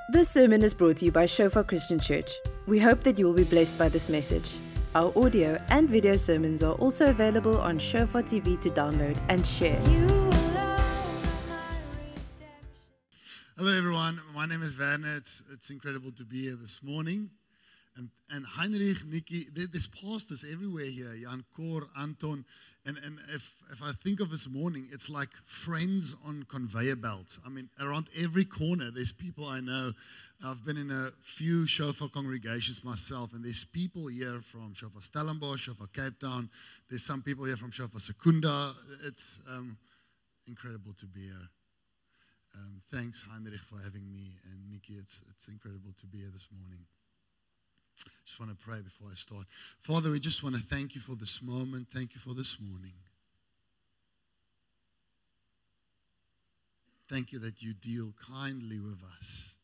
This sermon is brought to you by Shofar Christian Church. We hope that you will be blessed by this message. Our audio and video sermons are also available on Shofar TV to download and share. Hello everyone, my name is Werner. It's incredible to be here this morning. And Heinrich, Nikki, there's pastors everywhere here, Jan Kor, Anton. And if I think of this morning, it's like friends on conveyor belts. I mean, around every corner, there's people I know. I've been in a few Shofar congregations myself, and there's people here from Shofar Stellenbosch, Shofar Cape Town. There's some people here from Shofar Secunda. It's incredible to be here. Thanks, Heinrich, for having me. And Nikki, it's incredible to be here this morning. Just want to pray before I start. Father, we just want to thank you for this moment. Thank you for this morning. Thank you that you deal kindly with us.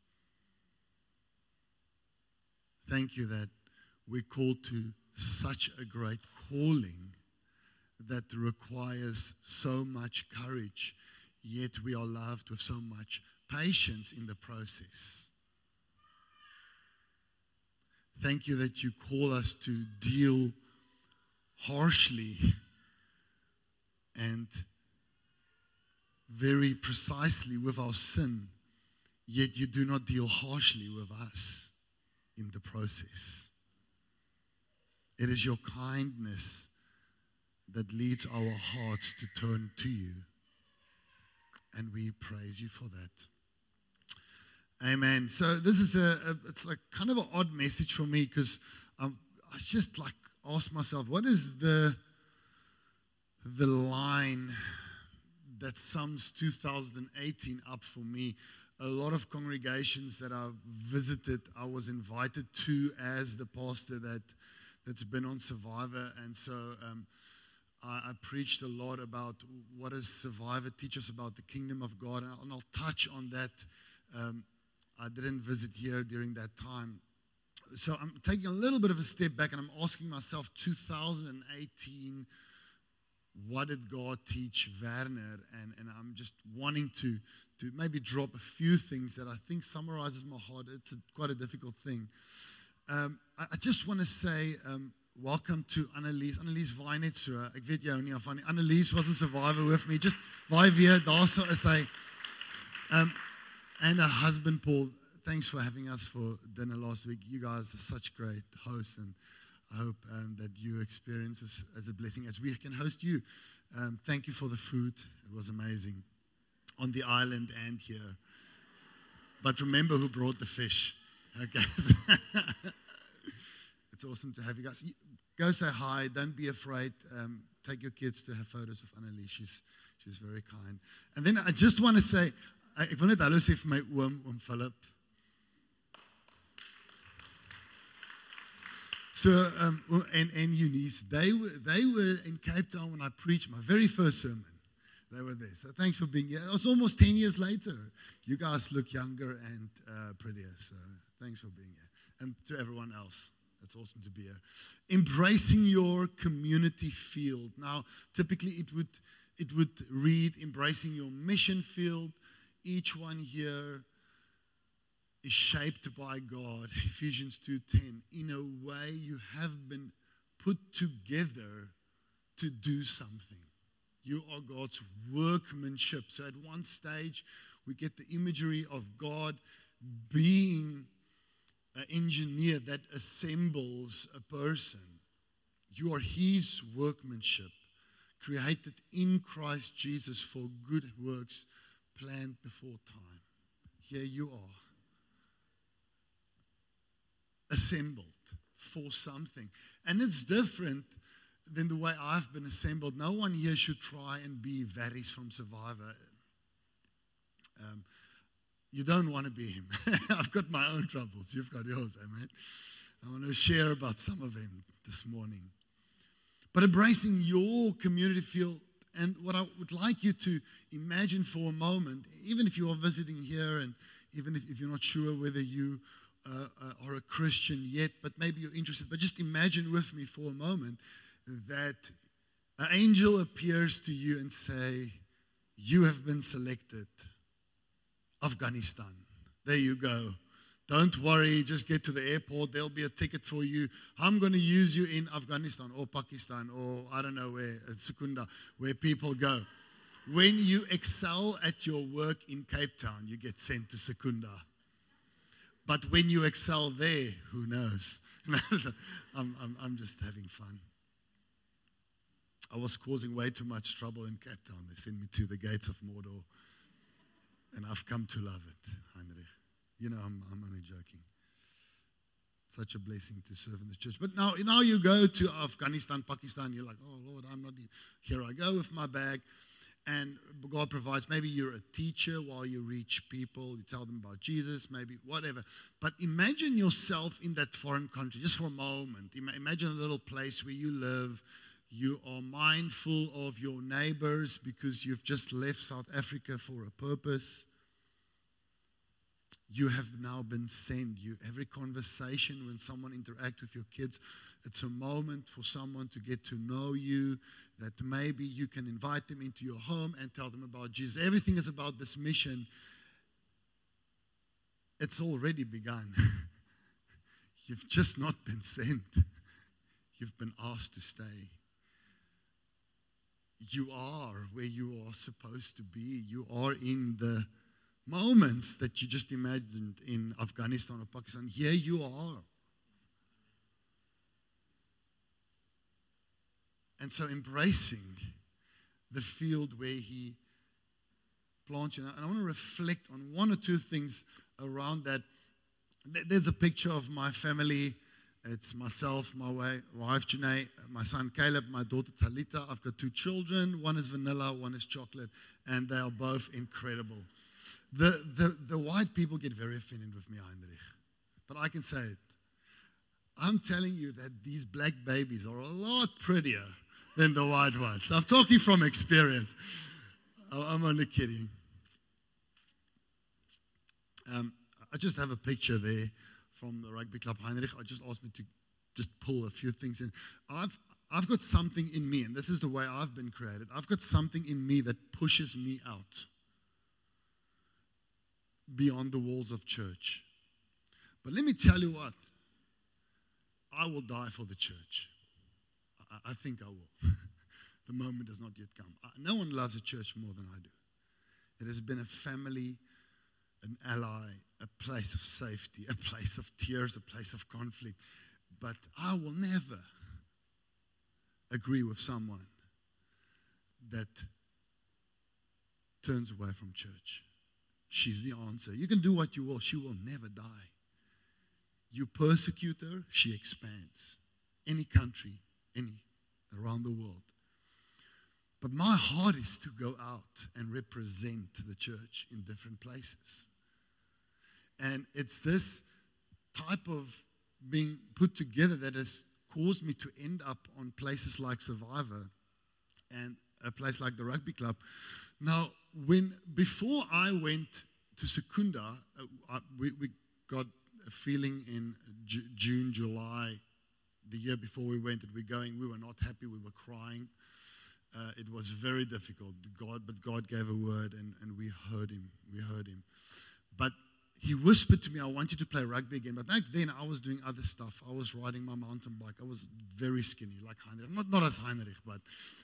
Thank you that we're called to such a great calling that requires so much courage, yet we are loved with so much patience in the process. Thank you that you call us to deal harshly and very precisely with our sin, yet you do not deal harshly with us in the process. It is your kindness that leads our hearts to turn to you, and we praise you for that. Amen. So this is it's like kind of an odd message for me because I just like asked myself, what is the line that sums 2018 up for me? A lot of congregations that I've visited, I was invited to as the pastor that's been on Survivor, and so I preached a lot about what does Survivor teach us about the kingdom of God, and I'll touch on that. I didn't visit here during that time. So I'm taking a little bit of a step back and I'm asking myself, 2018, what did God teach Werner? And I'm just wanting to maybe drop a few things that I think summarizes my heart. It's quite a difficult thing. I just want to say welcome to Annelies. Annelies waai net so. Ek weet jou nie af van nie. Annelies was 'n survivor with me. Just waai weer, daarso is hy. And her husband, Paul, thanks for having us for dinner last week. You guys are such great hosts, and I hope that you experience this as a blessing as we can host you. Thank you for the food. It was amazing on the island and here. But remember who brought the fish. Okay. It's awesome to have you guys. Go say hi. Don't be afraid. Take your kids to have photos of Annelies. She's very kind. And then I just want to say, ek wil net hallo sê vir my oom Philip. So and Eunice, they were in Cape Town when I preached my very first sermon. They were there. So thanks for being here. It was almost 10 years later. You guys look younger and prettier. So thanks for being here. And to everyone else, it's awesome to be here. Embracing your community field. Now, typically it would read embracing your mission field. Each one here is shaped by God, Ephesians 2:10. In a way, you have been put together to do something. You are God's workmanship. So at one stage, we get the imagery of God being an engineer that assembles a person. You are His workmanship, created in Christ Jesus for good works, planned before time. Here you are, assembled for something. And it's different than the way I've been assembled. No one here should try and be Varys from Survivor. You don't want to be him. I've got my own troubles. You've got yours, amen. I want to share about some of them this morning. But embracing your community field. And what I would like you to imagine for a moment, even if you are visiting here and even if you're not sure whether you are a Christian yet, but maybe you're interested, but just imagine with me for a moment that an angel appears to you and say, you have been selected. Afghanistan. There you go. Don't worry, just get to the airport. There'll be a ticket for you. I'm going to use you in Afghanistan or Pakistan or I don't know where, at Secunda, where people go. When you excel at your work in Cape Town, you get sent to Secunda. But when you excel there, who knows? I'm just having fun. I was causing way too much trouble in Cape Town. They sent me to the gates of Mordor. And I've come to love it, Heinrich. You know, I'm only joking. Such a blessing to serve in the church. But now you go to Afghanistan, Pakistan, you're like, oh, Lord, I'm not here. I go with my bag, and God provides. Maybe you're a teacher while you reach people. You tell them about Jesus, maybe whatever. But imagine yourself in that foreign country, just for a moment. Imagine a little place where you live. You are mindful of your neighbors because you've just left South Africa for a purpose. You have now been sent. Every conversation when someone interacts with your kids, it's a moment for someone to get to know you, that maybe you can invite them into your home and tell them about Jesus. Everything is about this mission. It's already begun. You've just not been sent. You've been asked to stay. You are where you are supposed to be. You are in the moments that you just imagined in Afghanistan or Pakistan. Here you are. And so embracing the field where he plants you. And I want to reflect on one or two things around that. There's a picture of my family. It's myself, my wife Janae, my son Caleb, my daughter Talita. I've got 2 children. One is vanilla, one is chocolate. And they are both incredible. The white people get very offended with me, Heinrich. But I can say it. I'm telling you that these black babies are a lot prettier than the white ones. I'm talking from experience. I'm only kidding. I just have a picture there from the rugby club, Heinrich. I just asked me to just pull a few things in. I've got something in me, and this is the way I've been created. I've got something in me that pushes me out beyond the walls of church. But let me tell you what, I will die for the church. I think I will. The moment has not yet come. No one loves a church more than I do. It has been a family, an ally, a place of safety, a place of tears, a place of conflict. But I will never agree with someone that turns away from church. She's the answer. You can do what you will. She will never die. You persecute her, she expands. Any country, around the world. But my heart is to go out and represent the church in different places. And it's this type of being put together that has caused me to end up on places like Survivor and a place like the rugby club. Now, before I went to Secunda, we got a feeling in June, July, the year before we went that we were not happy, we were crying. It was very difficult, but God gave a word and we heard him. But he whispered to me, I want you to play rugby again. But back then, I was doing other stuff. I was riding my mountain bike. I was very skinny, like Heinrich. Not as Heinrich, but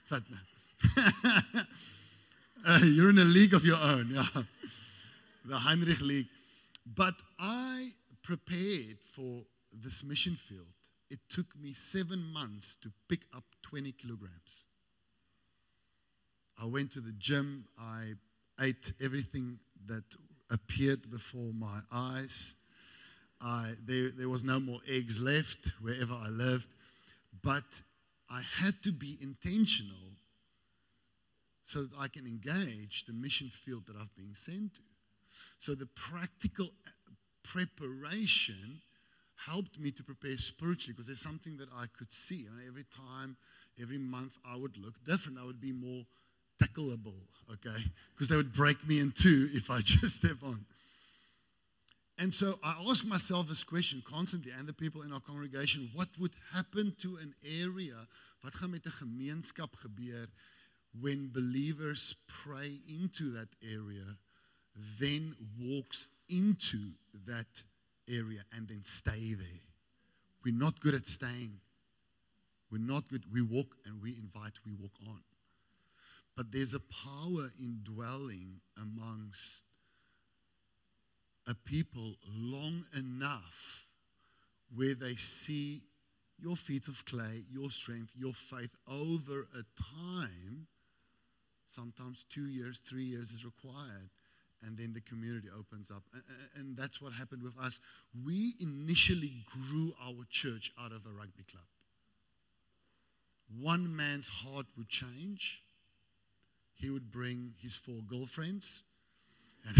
you're in a league of your own, yeah. The Heinrich League. But I prepared for this mission field. It took me 7 months to pick up 20 kilograms. I went to the gym. I ate everything that appeared before my eyes. There was no more eggs left wherever I lived. But I had to be intentional so that I can engage the mission field that I've been sent to. So the practical preparation helped me to prepare spiritually because there's something that I could see. And every time, every month, I would look different. I would be more tackleable, okay? Because they would break me in two if I just step on. And so I ask myself this question constantly, and the people in our congregation, what would happen to an area, wat gaan met 'n gemeenskap gebeur when believers pray into that area, then walks into that area and then stay there. We're not good at staying. We're not good. We walk and we invite, we walk on. But there's a power in dwelling amongst a people long enough where they see your feet of clay, your strength, your faith over a time. Sometimes 2 years, 3 years is required. And then the community opens up. And that's what happened with us. We initially grew our church out of a rugby club. One man's heart would change. He would bring his 4 girlfriends. And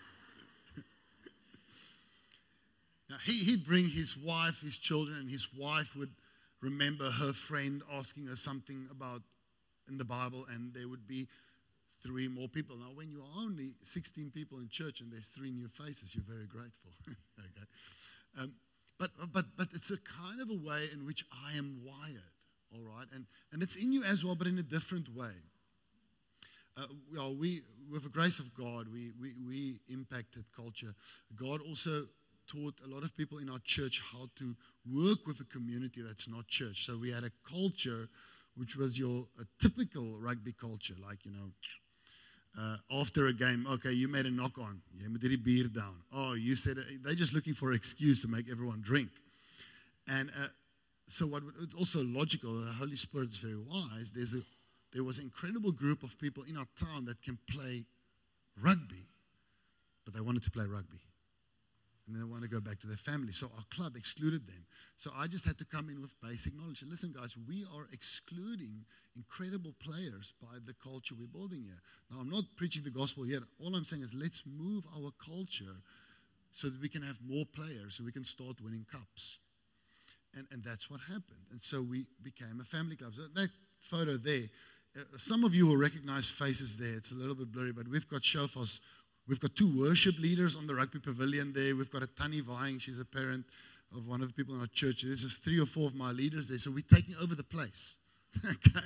now he'd bring his wife, his children, and his wife would remember her friend asking her something about in the Bible, and there would be 3 more people. Now, when you're only 16 people in church and there's 3 new faces, you're very grateful. Okay. But it's a kind of a way in which I am wired, all right? And it's in you as well, but in a different way. We, with the grace of God, we impacted culture. God also taught a lot of people in our church how to work with a community that's not church. So we had a culture which was a typical rugby culture, like, after a game, okay, you made a knock on. You moet die beer down. Oh, you said they're just looking for an excuse to make everyone drink. And so it's also logical. The Holy Spirit is very wise. There was an incredible group of people in our town that can play rugby, but they wanted to play rugby. And they want to go back to their family. So our club excluded them. So I just had to come in with basic knowledge. And listen, guys, we are excluding incredible players by the culture we're building here. Now, I'm not preaching the gospel yet. All I'm saying is let's move our culture so that we can have more players, so we can start winning cups. And that's what happened. And so we became a family club. So that photo there, some of you will recognize faces there. It's a little bit blurry, but we've got shofars. We've got 2 worship leaders on the rugby pavilion there. We've got a Tanny vying. She's a parent of one of the people in our church. There's just 3 or 4 of my leaders there. So we're taking over the place. Okay.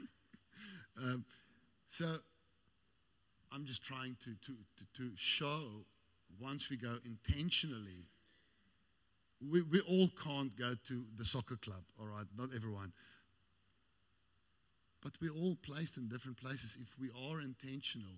So I'm just trying to show, once we go intentionally, we all can't go to the soccer club, all right? Not everyone. But we're all placed in different places. If we are intentional,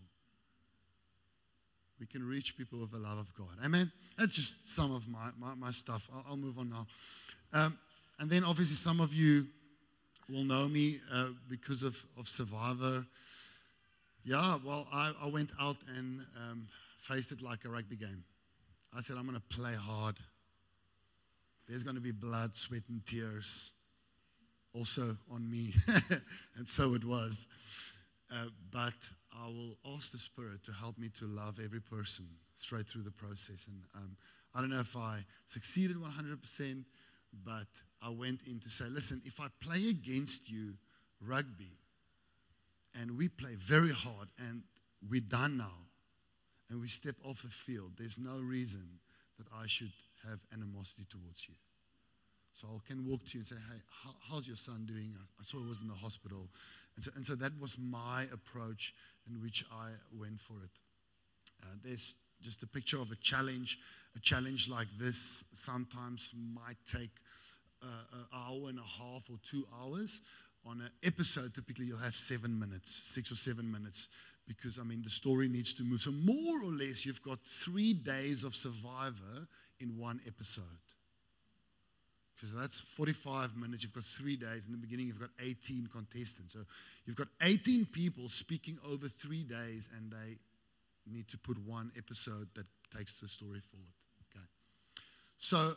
we can reach people with the love of God. Amen? That's just some of my stuff. I'll move on now. And then obviously some of you will know me because of Survivor. Yeah, well, I went out and faced it like a rugby game. I said, I'm going to play hard. There's going to be blood, sweat, and tears also on me. And so it was. But I will ask the Spirit to help me to love every person straight through the process. And I don't know if I succeeded 100%, but I went in to say, listen, if I play against you rugby, and we play very hard, and we're done now, and we step off the field, there's no reason that I should have animosity towards you. So I can walk to you and say, hey, how's your son doing? I saw he was in the hospital. And so that was my approach in which I went for it. There's just a picture of a challenge. A challenge like this sometimes might take an hour and a half or 2 hours. On an episode, typically you'll have 7 minutes, 6 or 7 minutes, because, the story needs to move. So more or less, you've got 3 days of Survivor in one episode. Because that's 45 minutes. You've got 3 days. In the beginning, you've got 18 contestants. So you've got 18 people speaking over 3 days, and they need to put one episode that takes the story forward. Okay. So,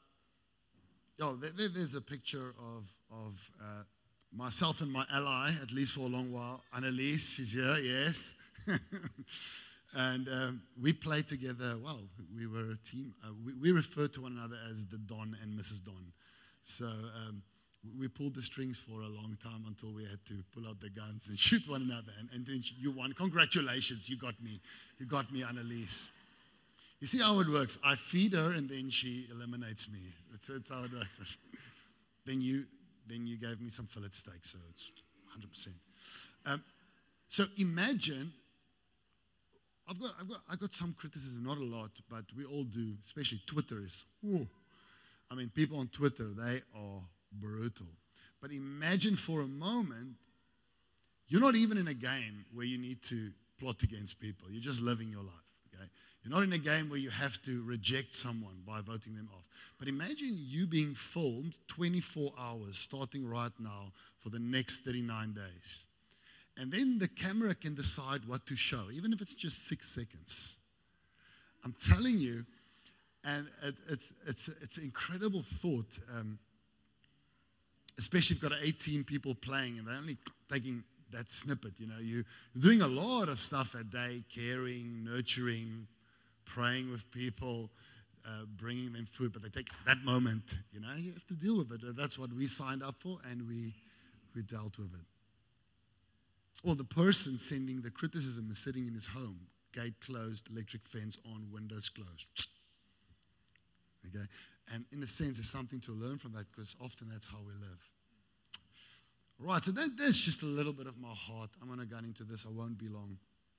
there's a picture of myself and my ally, at least for a long while. Annelies, she's here, yes. And we played together. Well, we were a team. We referred to one another as the Don and Mrs. Don. So we pulled the strings for a long time until we had to pull out the guns and shoot one another. And then you won. Congratulations, you got me. You got me, Annelies. You see how it works. I feed her and then she eliminates me. That's how it works. Then you gave me some fillet steak, so it's 100%. So imagine, I got some criticism, not a lot, but we all do, especially Twitter is, whoa. I mean, people on Twitter, they are brutal. But imagine for a moment, you're not even in a game where you need to plot against people. You're just living your life, okay? You're not in a game where you have to reject someone by voting them off. But imagine you being filmed 24 hours starting right now for the next 39 days. And then the camera can decide what to show, even if it's just 6 seconds. I'm telling you, and it's an incredible thought, especially if you've got 18 people playing and they're only taking that snippet. You know, you're doing a lot of stuff a day, caring, nurturing, praying with people, bringing them food, but they take that moment. You know, you have to deal with it. That's what we signed up for, and we dealt with it. Or the person sending the criticism is sitting in his home, gate closed, electric fence on, windows closed. Okay? And in a sense, there's something to learn from that, because often that's how we live. Right, so that's just a little bit of my heart. I'm going to get into this. I won't be long.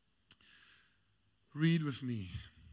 Read with me.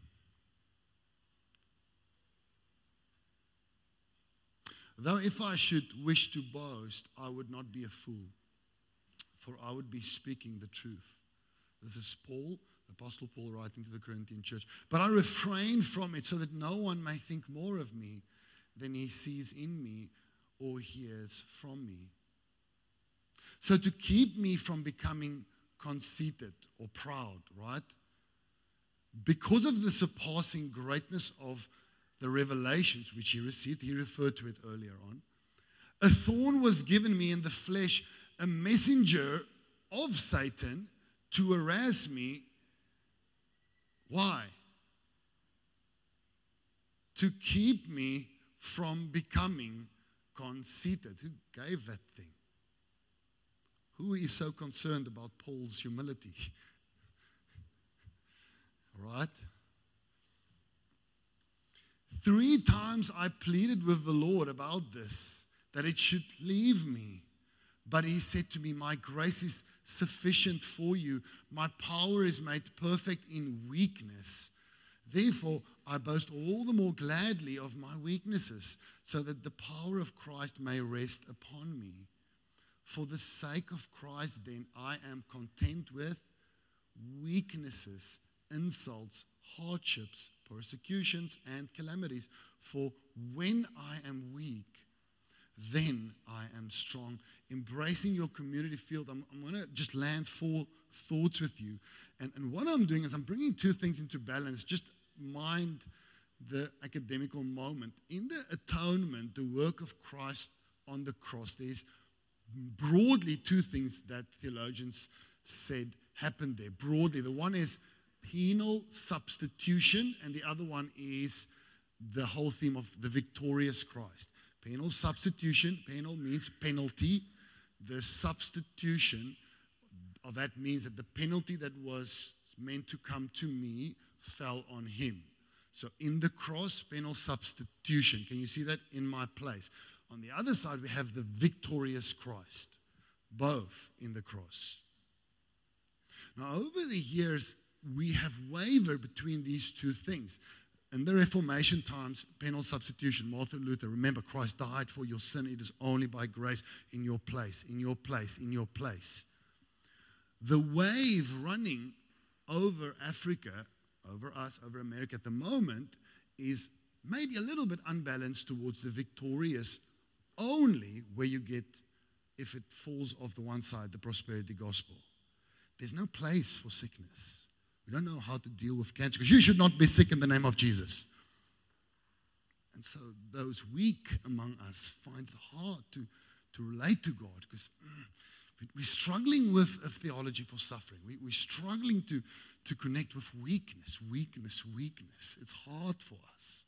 Though if I should wish to boast, I would not be a fool, for I would be speaking the truth. This is Paul, the Apostle Paul, writing to the Corinthian church. But I refrain from it so that no one may think more of me than he sees in me or hears from me. So to keep me from becoming conceited or proud, right? Because of the surpassing greatness of the revelations which he received, he referred to it earlier on, a thorn was given me in the flesh, a messenger of Satan to harass me. Why? To keep me from becoming conceited. Who gave that thing? Who is so concerned about Paul's humility? Right? 3 times I pleaded with the Lord about this, that it should leave me. But he said to me, my grace is sufficient for you. My power is made perfect in weakness. Therefore, I boast all the more gladly of my weaknesses, so that the power of Christ may rest upon me. For the sake of Christ, then, I am content with weaknesses, insults, hardships, persecutions, and calamities. For when I am weak, then I am strong. Embracing your community field, I'm going to just land 4 thoughts with you. And what I'm doing is I'm bringing 2 things into balance. Just mind the academical moment. In the atonement, the work of Christ on the cross, there's broadly 2 things that theologians said happened there. Broadly, the one is penal substitution, and the other one is the whole theme of the victorious Christ. Penal substitution, penal means penalty. The substitution of that means that the penalty that was meant to come to me fell on him. So in the cross, penal substitution. Can you see that? In my place. On the other side, we have the victorious Christ, both in the cross. Now, over the years, we have wavered between these 2 things. In the Reformation times, penal substitution, Martin Luther, remember, Christ died for your sin. It is only by grace, in your place, in your place, in your place. The wave running over Africa, over us, over America at the moment, is maybe a little bit unbalanced towards the victorious, only where you get, if it falls off the one side, the prosperity gospel. There's no place for sickness. We don't know how to deal with cancer, because you should not be sick in the name of Jesus. And so those weak among us find it hard to relate to God, because we're struggling with a theology for suffering. We're struggling to connect with weakness. It's hard for us.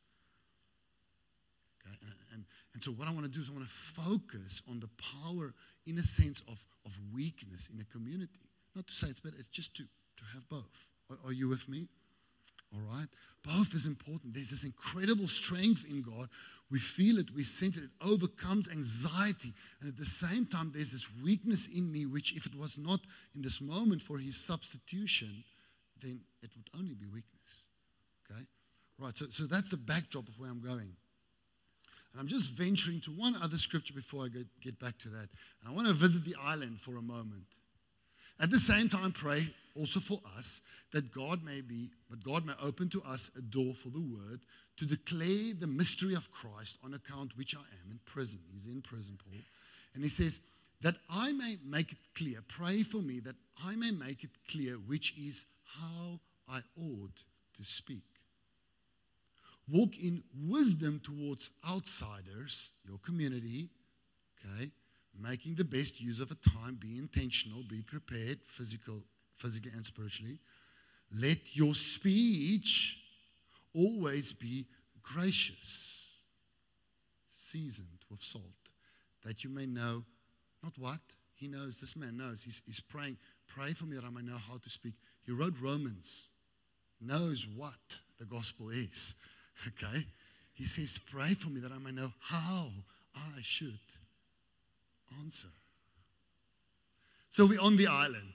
Okay? And so what I want to do is I want to focus on the power, in a sense, of weakness in a community. Not to say it's better, it's just to have both. Are you with me? All right? Both is important. There's this incredible strength in God. We feel it, we sense it. It overcomes anxiety. And at the same time, there's this weakness in me, which if it was not in this moment for his substitution, then it would only be weakness. Okay? Right, so that's the backdrop of where I'm going. And I'm just venturing to one other scripture before I get back to that. And I want to visit the island for a moment. At the same time, pray also for us that God may open to us a door for the word to declare the mystery of Christ, on account which I am in prison. He's in prison, Paul. And he says, that I may make it clear, pray for me, that I may make it clear which is how I ought to speak. Walk in wisdom towards outsiders, your community, okay? Making the best use of a time, be intentional, be prepared, physically and spiritually. Let your speech always be gracious, seasoned with salt, that you may know, not what, he knows, this man knows, he's praying, pray for me that I may know how to speak. He wrote Romans, knows what the gospel is, okay? He says, pray for me that I may know how I should answer. So we're on the island.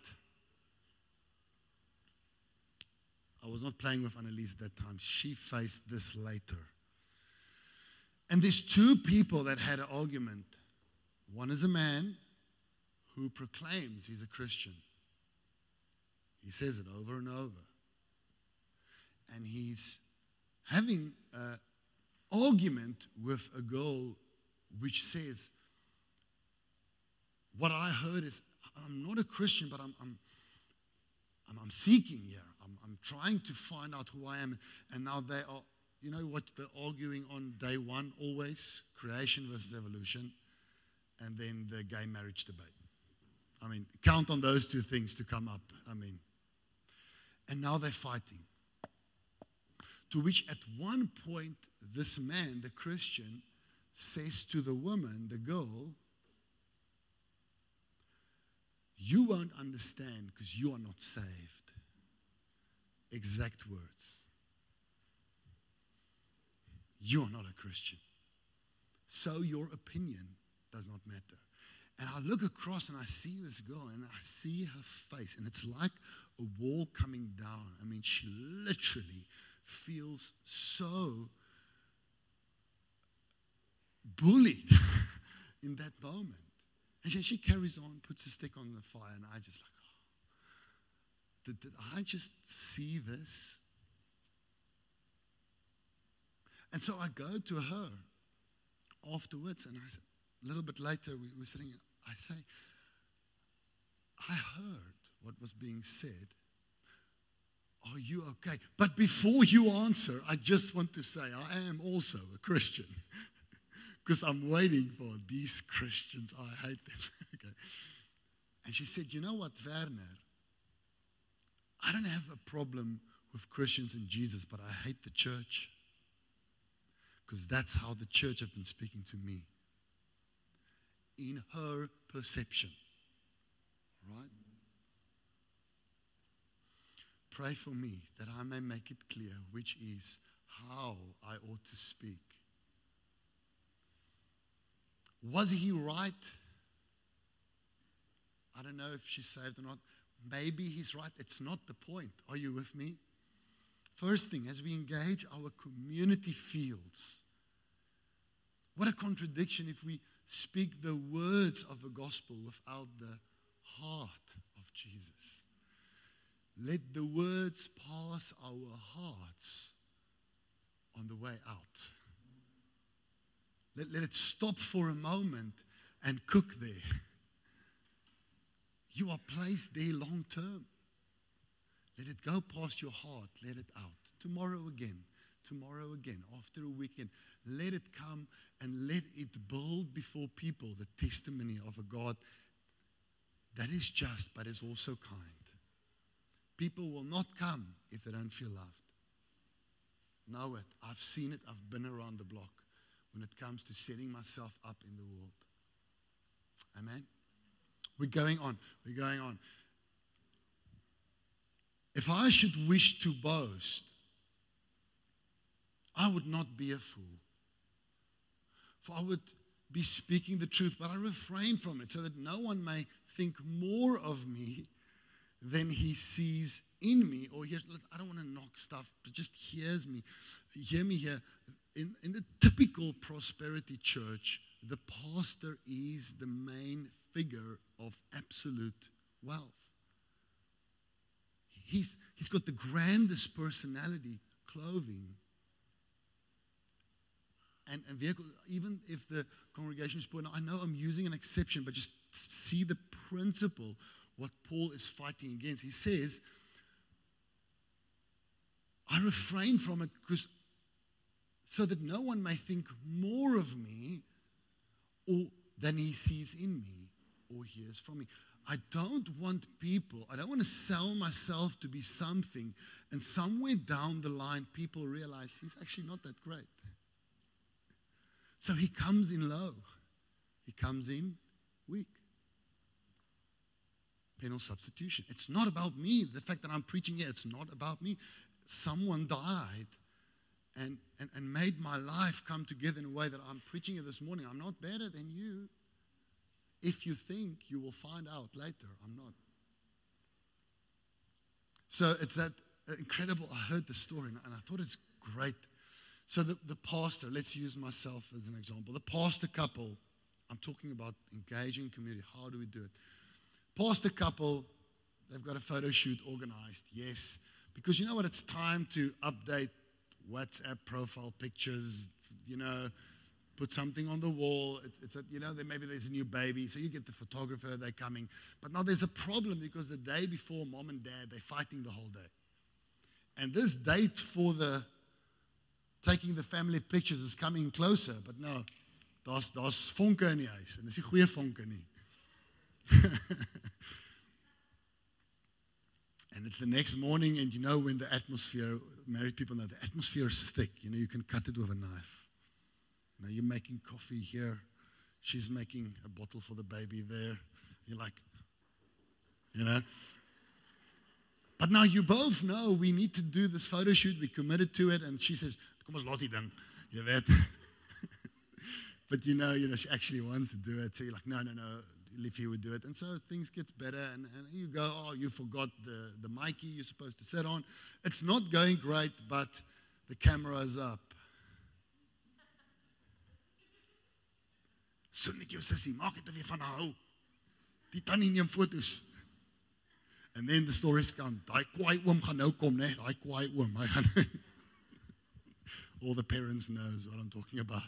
I was not playing with Annelies at that time. She faced this later. And there's two people that had an argument. One is a man who proclaims he's a Christian. He says it over and over. And he's having an argument with a girl which says, what I heard is, I'm not a Christian, but I'm seeking here. I'm trying to find out who I am. And now they are, you know what they're arguing on day one always? Creation versus evolution. And then the gay marriage debate. I mean, count on those two things to come up. I mean, and now they're fighting. To which at one point, this man, the Christian, says to the woman, the girl, you won't understand because you are not saved. Exact words. You are not a Christian. So your opinion does not matter. And I look across and I see this girl and I see her face and it's like a wall coming down. I mean, she literally feels so bullied in that moment. And she carries on, puts a stick on the fire, and I just like, oh, did I just see this? And so I go to her afterwards, and I said, a little bit later, we were sitting, I say, I heard what was being said. Are you okay? But before you answer, I just want to say, I am also a Christian. Because I'm waiting for these Christians. I hate them. Okay. And she said, you know what, Werner? I don't have a problem with Christians and Jesus, but I hate the church. Because that's how the church have been speaking to me. In her perception. Right? Pray for me that I may make it clear which is how I ought to speak. Was he right? I don't know if she's saved or not. Maybe he's right. It's not the point. Are you with me? First thing, as we engage our community fields, what a contradiction if we speak the words of the gospel without the heart of Jesus. Let the words pass our hearts on the way out. Let it stop for a moment and cook there. You are placed there long term. Let it go past your heart. Let it out. Tomorrow again, after a weekend. Let it come and let it build before people the testimony of a God that is just but is also kind. People will not come if they don't feel loved. Know it. I've seen it. I've been around the block when it comes to setting myself up in the world. Amen? We're going on. If I should wish to boast, I would not be a fool. For I would be speaking the truth, but I refrain from it so that no one may think more of me than he sees in me, or I don't want to knock stuff, but just hear me here. In the typical prosperity church, the pastor is the main figure of absolute wealth. He's got the grandest personality, clothing, and vehicles. Even if the congregation is poor, now I know I'm using an exception, but just see the principle, what Paul is fighting against. He says, I refrain from it so that no one may think more of me or than he sees in me or hears from me. I don't want to sell myself to be something, and somewhere down the line, people realize he's actually not that great. So he comes in low. He comes in weak. Penal substitution. It's not about me. The fact that I'm preaching here, it's not about me. Someone died and made my life come together in a way that I'm preaching here this morning. I'm not better than you. If you think, you will find out later, I'm not. So it's that incredible. I heard the story and I thought it's great. So the pastor, let's use myself as an example. The pastor couple, I'm talking about engaging community. How do we do it? Pastor couple, they've got a photo shoot organized, yes. Because you know what? It's time to update WhatsApp profile pictures, put something on the wall. Maybe there's a new baby, so you get the photographer, they're coming. But now there's a problem because the day before, mom and dad, they're fighting the whole day. And this date for taking the family pictures is coming closer, but no, daar's vonke in die huis, en dis nie goeie vonke nie. And it's the next morning, and when the atmosphere, married people know, the atmosphere is thick. You can cut it with a knife. You're making coffee here. She's making a bottle for the baby there. You're like, But now you both know we need to do this photo shoot. We committed to it. And she says, kom ons laat die ding. Jy weet. But she actually wants to do it. So you're like, no, Liffy would do it. And so things gets better. And you go, you forgot the Mikey you're supposed to sit on. It's not going great, but the camera is up. So net jou sussie, maak dit weer van hou. Die tannie neem foto's. And then the stories come. Daai kwaai oom gaan nou kom, né? Daai kwaai oom, hy gaan. All the parents knows what I'm talking about.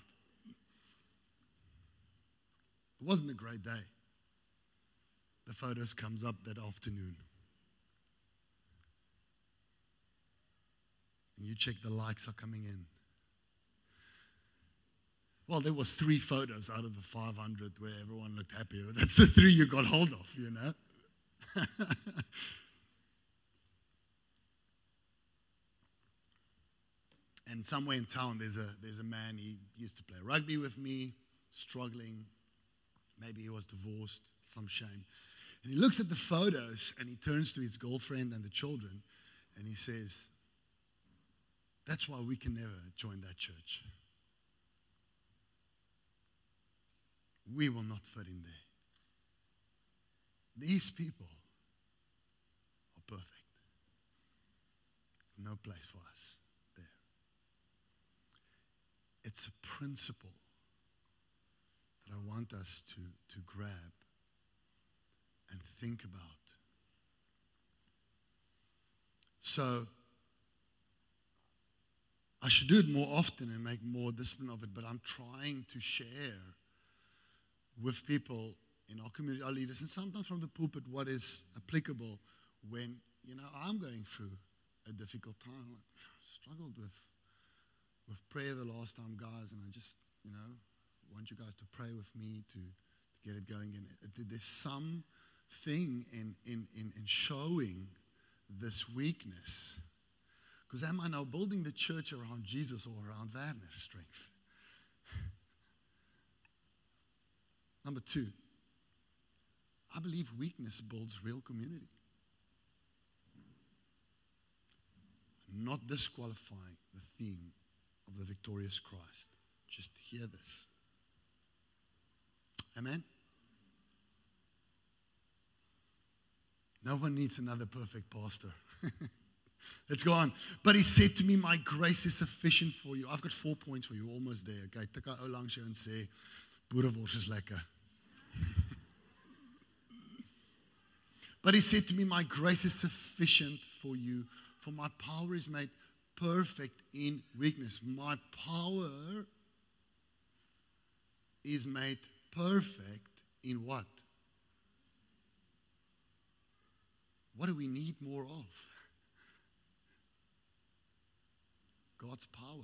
It wasn't a great day. The photos comes up that afternoon. And you check the likes are coming in. Well, there was 3 photos out of the 500 where everyone looked happy. But that's the 3 you got hold of, And somewhere in town, there's a man, he used to play rugby with me, struggling. Maybe he was divorced, some shame. And he looks at the photos, and he turns to his girlfriend and the children, and he says, that's why we can never join that church. We will not fit in there. These people are perfect. There's no place for us there. It's a principle that I want us to grab and think about. So, I should do it more often and make more discipline of it, but I'm trying to share with people in our community, our leaders, and sometimes from the pulpit what is applicable when, I'm going through a difficult time. I struggled with prayer the last time, guys, and I just, want you guys to pray with me to get it going. And there's something in showing this weakness. Because am I now building the church around Jesus or around Werner's strength? Number 2, I believe weakness builds real community. Not disqualifying the theme of the victorious Christ. Just hear this. Amen? No one needs another perfect pastor. Let's go on. But he said to me, my grace is sufficient for you. I've got 4 points for you, almost there. Okay, tik hy ou langs jou en sê, boerewors is lekker. But he said to me, my grace is sufficient for you, for my power is made perfect in weakness. My power is made perfect in what? What do we need more of? God's power.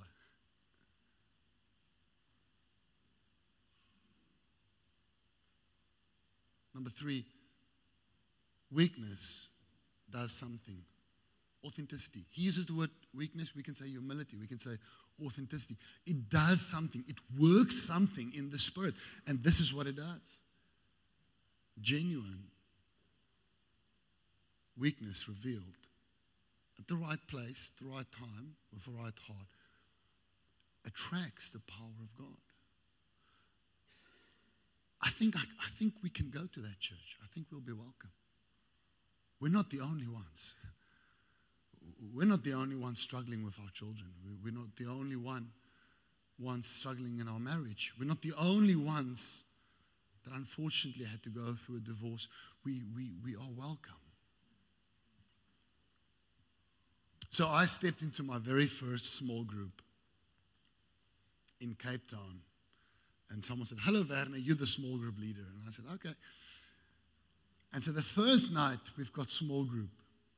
Number 3, weakness does something. Authenticity. He uses the word weakness. We can say humility. We can say authenticity. It does something. It works something in the spirit. And this is what it does. Genuine weakness revealed at the right place, the right time, with the right heart, attracts the power of God. I think we can go to that church. I think we'll be welcome. We're not the only ones. We're not the only ones struggling with our children. We're not the only ones struggling in our marriage. We're not the only ones that unfortunately had to go through a divorce. We are welcome. So I stepped into my very first small group in Cape Town. And someone said, hello, Werner, you're the small group leader. And I said, okay. And so the first night, we've got small group.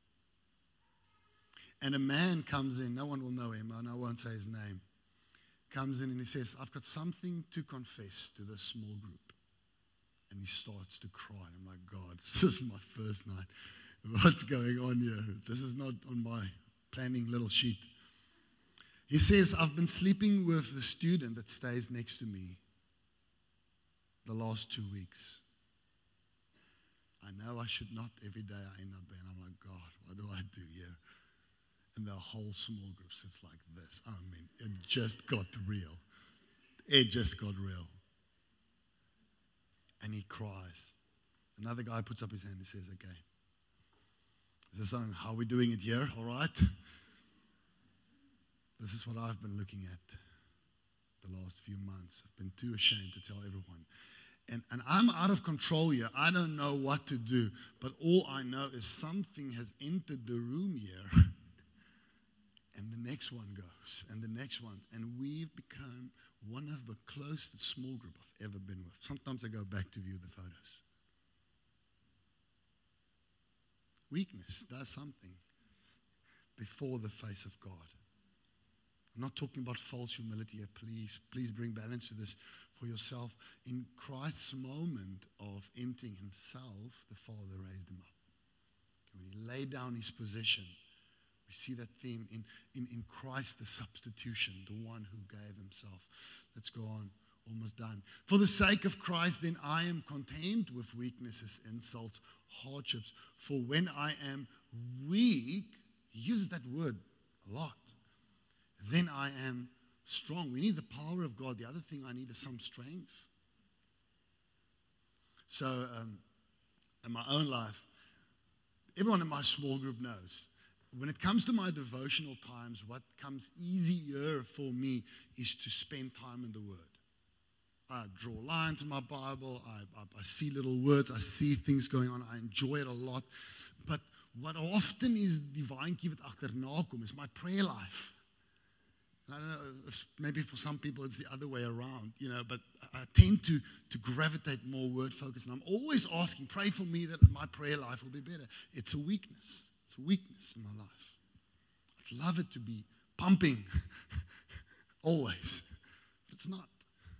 And a man comes in, no one will know him, and I won't say his name, comes in and he says, I've got something to confess to this small group. And he starts to cry. And I'm like, God, this is my first night. What's going on here? This is not on my planning little sheet. He says, I've been sleeping with the student that stays next to me the last 2 weeks. I know I should not every day I end up there. And I'm like, God, what do I do here? And the whole small group sits like this. I mean, it just got real. It just got real. And he cries. Another guy puts up his hand and says, okay, this is something, how are we doing it here? All right? This is what I've been looking at the last few months. I've been too ashamed to tell everyone. And I'm out of control here. I don't know what to do. But all I know is something has entered the room here. And the next one goes. And the next one. And we've become one of the closest small group I've ever been with. Sometimes I go back to view the photos. Weakness does something before the face of God. I'm not talking about false humility here. Please bring balance to this for yourself. In Christ's moment of emptying himself, the Father raised him up. When he laid down his position, we see that theme in Christ, the substitution, the one who gave himself. Let's go on. Almost done. For the sake of Christ, then I am content with weaknesses, insults, hardships. For when I am weak, he uses that word a lot. Then I am strong. We need the power of God. The other thing I need is some strength. So, in my own life, everyone in my small group knows, when it comes to my devotional times, what comes easier for me is to spend time in the Word. I draw lines in my Bible. I see little words. I see things going on. I enjoy it a lot. But what often is die waantjie wat agterna kom is my prayer life. And I don't know, if maybe for some people it's the other way around, but I tend to gravitate more word focused. And I'm always asking, pray for me that my prayer life will be better. It's a weakness. It's a weakness in my life. I'd love it to be pumping always, but it's not.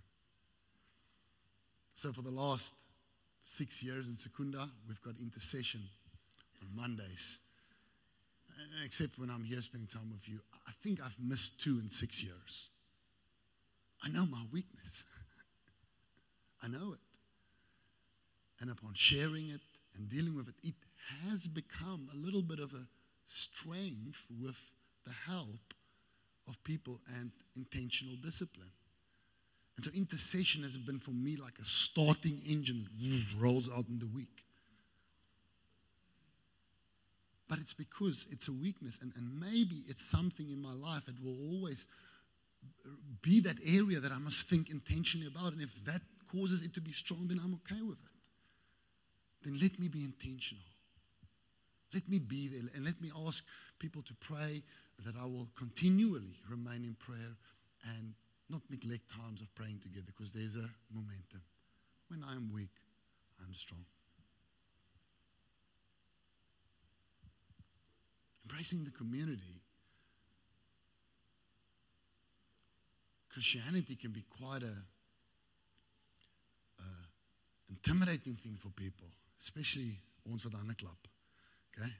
So for the last 6 years in Secunda, we've got intercession on Mondays. And except when I'm here spending time with you, I think I've missed 2 in 6 years. I know my weakness. I know it. And upon sharing it and dealing with it, it has become a little bit of a strength with the help of people and intentional discipline. And so intercession has been for me like a starting engine that rolls out in the week. But it's because it's a weakness, and maybe it's something in my life that will always be that area that I must think intentionally about. And if that causes it to be strong, then I'm okay with it. Then let me be intentional. Let me be there, and let me ask people to pray that I will continually remain in prayer and not neglect times of praying together, because there's a momentum. When I'm weak, I'm strong. Embracing the community. Christianity can be quite a intimidating thing for people, especially ons wat ander klap. Okay?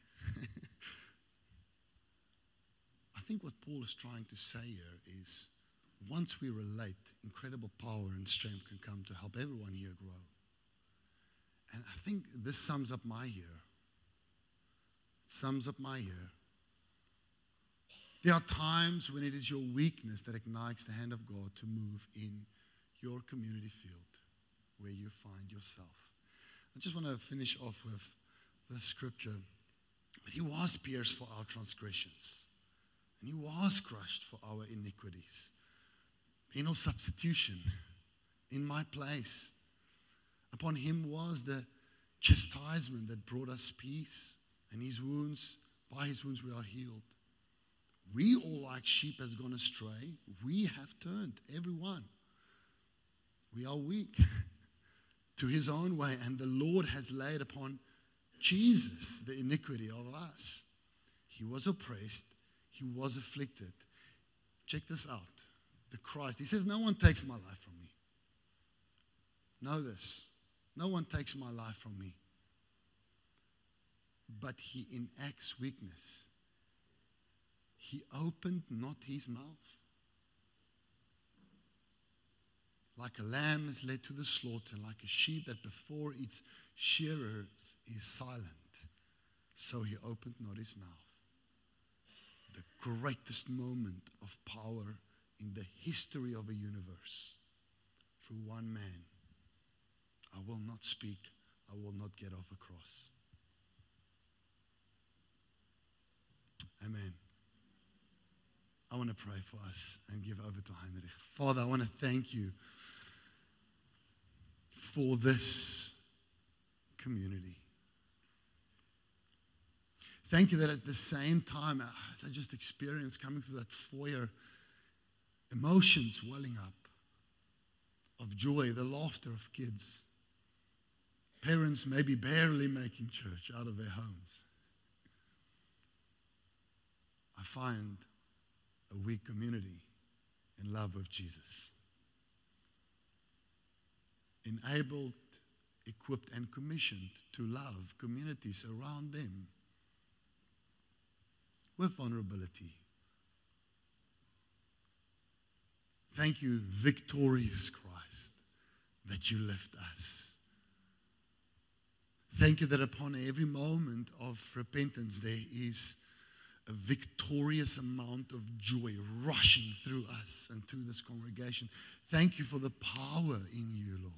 I think what Paul is trying to say here is, once we relate, incredible power and strength can come to help everyone here grow. And I think this sums up my year. It sums up my year. There are times when it is your weakness that ignites the hand of God to move in your community field where you find yourself. I just want to finish off with this scripture. He was pierced for our transgressions, and he was crushed for our iniquities. Penal substitution in my place. Upon him was the chastisement that brought us peace, and by his wounds we are healed. We all like sheep has gone astray. We have turned, everyone. We are weak to his own way, and the Lord has laid upon Jesus the iniquity of us. He was oppressed. He was afflicted. Check this out. The Christ. He says, no one takes my life from me. Know this. No one takes my life from me. But he enacts weakness. He opened not his mouth. Like a lamb is led to the slaughter, like a sheep that before its shearers is silent, so he opened not his mouth. The greatest moment of power in the history of a universe, through one man. I will not speak. I will not get off a cross. Amen. I want to pray for us and give over to Heinrich. Father, I want to thank you for this community. Thank you that at the same time, as I just experienced coming through that foyer, emotions welling up of joy, the laughter of kids, parents maybe barely making church out of their homes. I find a weak community in love with Jesus. Enabled, equipped, and commissioned to love communities around them with vulnerability. Thank you, victorious Christ, that you lift us. Thank you that upon every moment of repentance there is a victorious amount of joy rushing through us and through this congregation. Thank you for the power in you, Lord,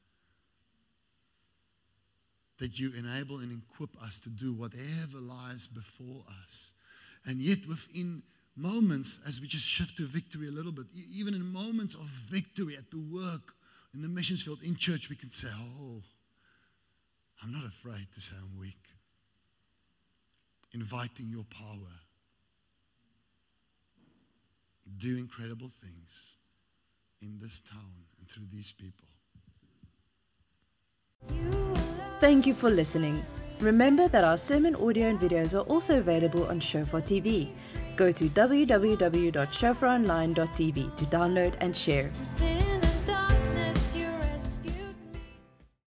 that you enable and equip us to do whatever lies before us. And yet within moments, as we just shift to victory a little bit, even in moments of victory at the work, in the missions field, in church, we can say, oh, I'm not afraid to say I'm weak. Inviting your power. Do incredible things in this town and through these people. Thank you for listening. Remember that our sermon audio and videos are also available on Shofar TV. Go to www.shofaronline.tv to download and share.